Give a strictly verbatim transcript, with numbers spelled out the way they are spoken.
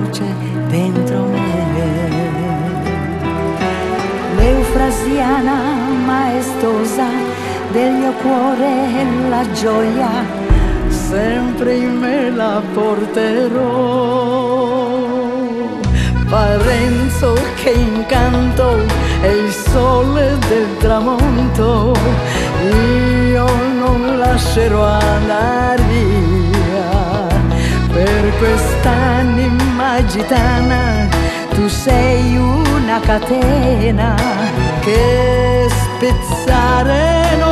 luce dentro me. L'eufrasiana maestosa del mio cuore, la gioia sempre in me la porterò. Parenzo, che incanto, è il sole del tramonto, io non lascerò andare via. Per quest'anima gitana tu sei una catena che spezzare non